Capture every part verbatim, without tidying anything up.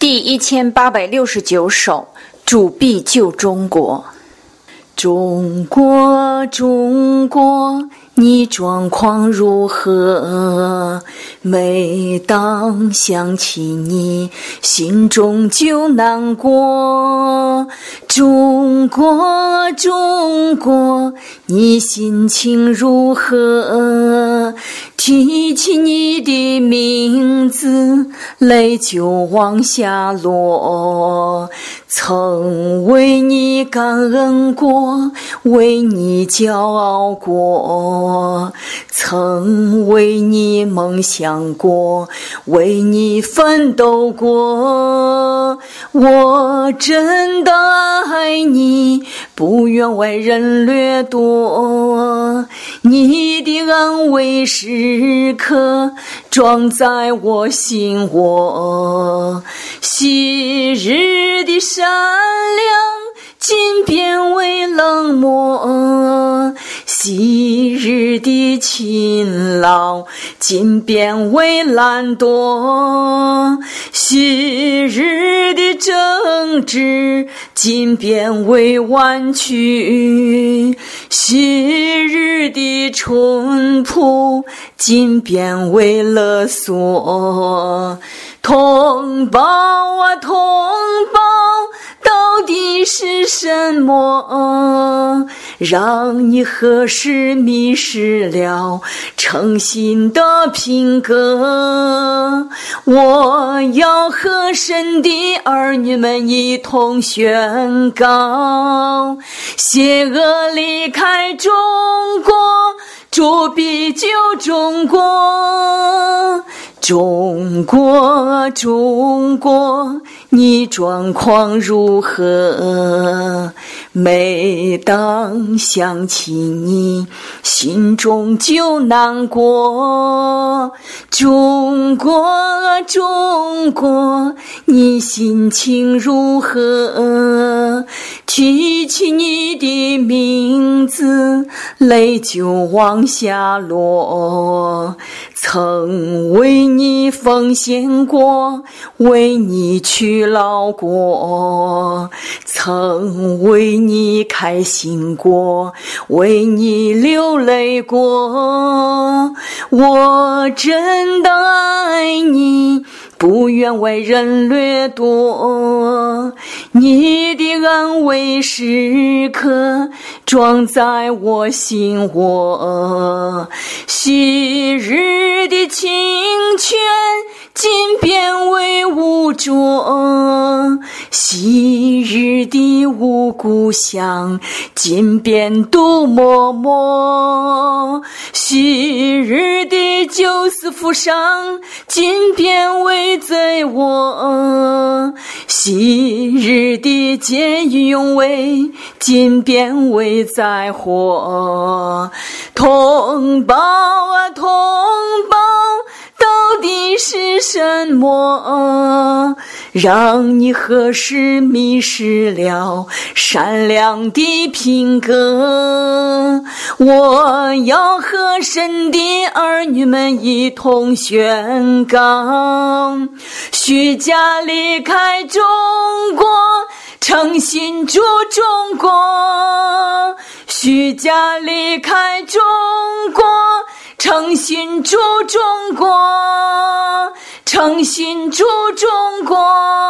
第一千八百六十九首，主必救中国。中国，中国，你状况如何？每当想起你，心中就难过。中国，中国，你心情如何？提起你的名字，泪就往下落。曾为你感恩过，为你骄傲过，曾为你梦想过，为你奋斗过。我真的爱你，不愿外人掠夺。你的安慰时刻装在我心窝，昔日的善良今变为冷漠，昔日的勤劳今变为懒惰，昔日的正直今变为弯曲，昔日的淳朴今变为勒索。同胞啊同胞，到底是什么让你何时迷失了诚信的品格？我要和神的儿女们一同宣告，邪恶离开中国，主必救中国。中国，中国，你状况如何？每当想起你，心中就难过。中国，中国，你心情如何？提起你的名字，泪就往下落。曾为你奉献过，为你去劳过，曾为你开心过，为你流泪过。我真的爱你，不愿外人掠夺。你的安慰时刻装在我心窝，昔日的清泉今变为污浊，昔日的五谷香今变毒默默，昔日的救死扶伤今变为罪恶，昔日的见义勇为今变为灾祸。同胞啊同胞，到底是什么让你何时迷失了善良的品格？我要和神的儿女们一同宣告，虚假离开中国，诚心助中国。虚假离开中国，诚心助中国，诚心助中国。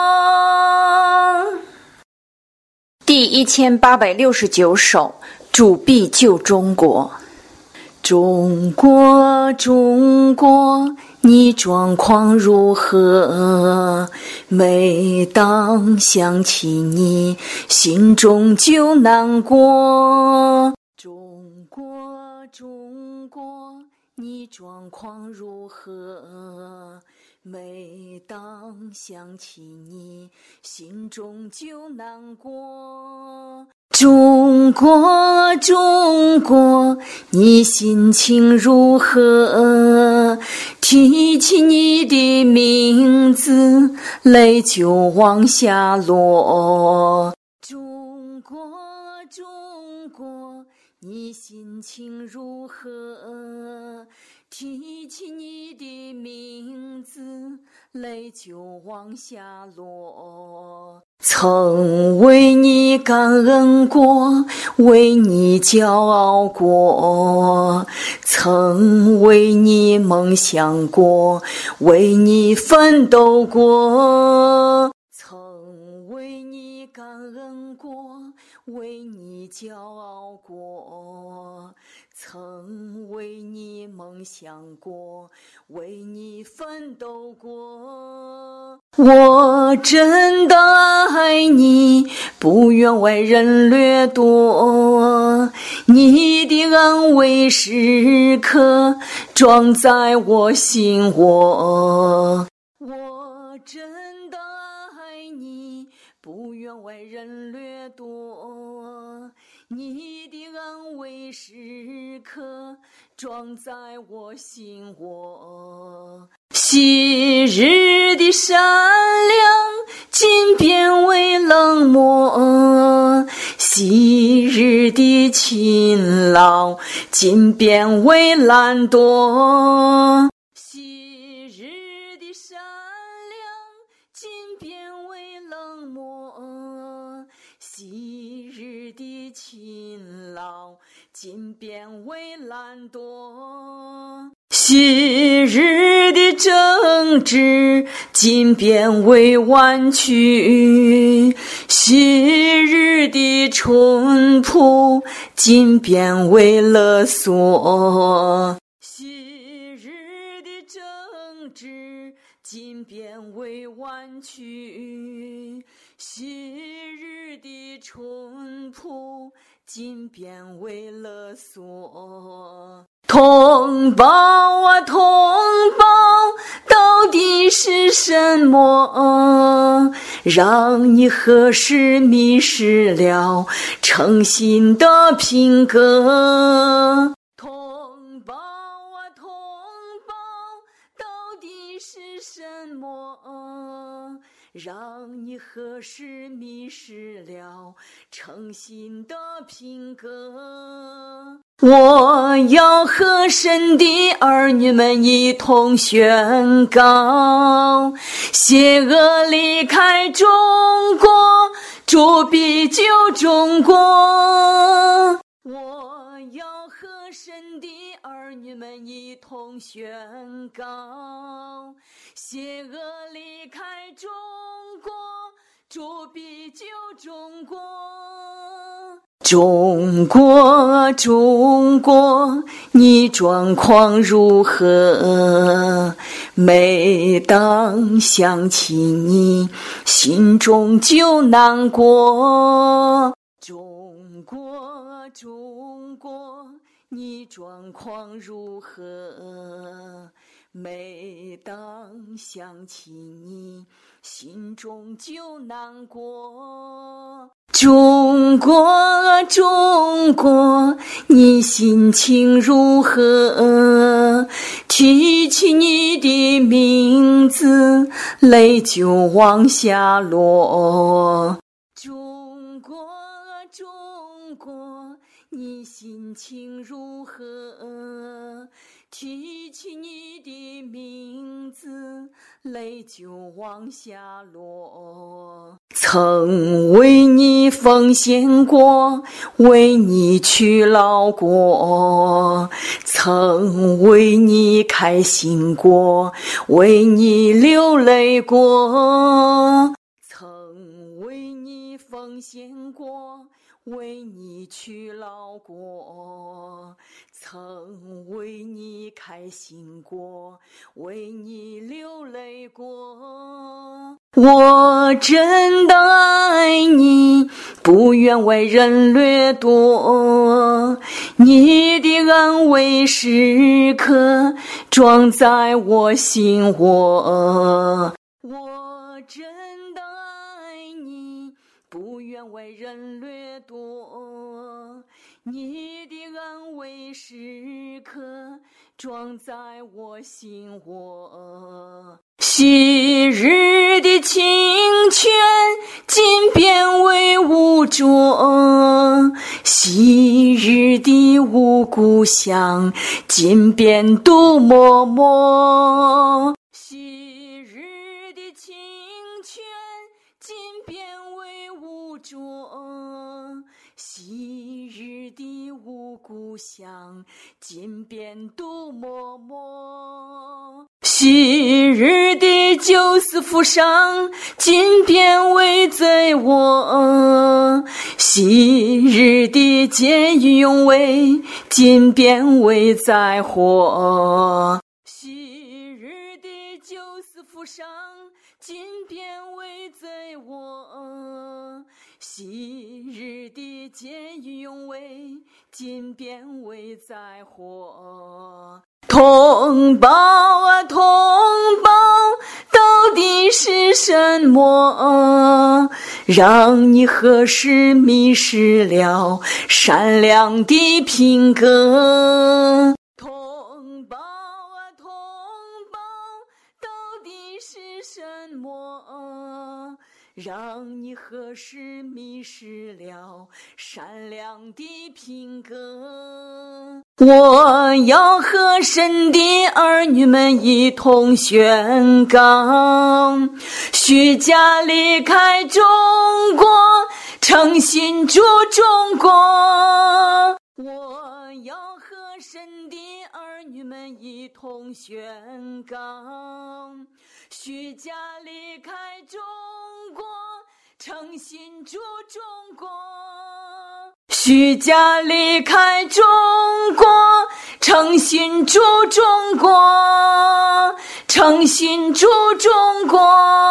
第一千八百六十九首，主必救中国。中国，中国，你状况如何？每当想起你，心中就难过。中国，中国，你状况如何？每当想起你，心中就难过。中国，中国，你心情如何？提起你的名字，泪就往下落。中国，中国，你心情如何？ 提起你的名字，泪就往下落。曾为你感恩过，为你骄傲过，曾为你梦想过，为你奋斗过。曾为你感恩过，为你骄傲过，曾为你梦想过，为你奋斗过。我真的爱你，不愿外人掠夺，你的安慰时刻装在我心窝。我真的爱你，不愿外人掠夺，你的安慰时刻装在我心窝。昔日的善良今变为冷漠，昔日的勤劳今变为懒惰，昔日的善良今变为冷漠，昔日的勤劳今变为懒惰，昔日的正直今变为弯曲，昔日的淳朴今变为勒索，昔日的正直今变为弯曲，昔日的淳朴今变为勒索。同胞啊同胞，到底是什么让你何时迷失了诚信的品格？同胞啊同胞，到底是什么让你何时迷失了诚信的品格？我要和神的儿女们一同宣告，邪恶离开中国，主必救中国。我要和神的儿女们一同宣告，邪恶离开中国，主必救中国。中国中国，你状况如何？每当想起你，心中就难过。中国中国，你状况如何？每当想起你，心中就难过。中国中国，你心情如何？提起你的名字，泪就往下落。中国中国，你心情如何？提起你的名字，泪就往下落。曾为你奉献过，为你去劳过，曾为你开心过，为你流泪过，曾为你奉献过，为你去劳过，曾为你开心过，为你流泪过。我真的爱你，不愿外人掠夺，你的安慰时刻装在我心窝。我真的爱你，不愿外人掠夺，你的安慰时刻装在我心窝。昔日的清泉今变为污浊，昔昔日的无故乡，今变独默默。昔日的清泉，今变为污浊。昔日的无故乡，今变独默默。昔日的救死扶伤，今变为贼窝。昔日的见义勇为，今变为灾祸。昔日的救死扶伤，今变为贼窝。昔日的见义勇为，今变为灾祸。同胞啊同胞，到底是什么让你何时迷失了善良的品格？同胞啊同胞，到底是什么让你何时迷失了善良的品格？我要和神的儿女们一同宣告，虚假离开中国，诚心祝中国。我要和神的儿女们一同宣告，虚假离开中国，诚心祝中国。虚假离开中国，诚心祝中国，诚心祝中国。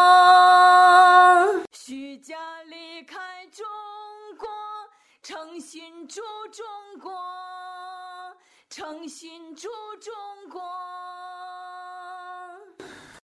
虚假离开中国，诚心祝中国，诚心祝中国。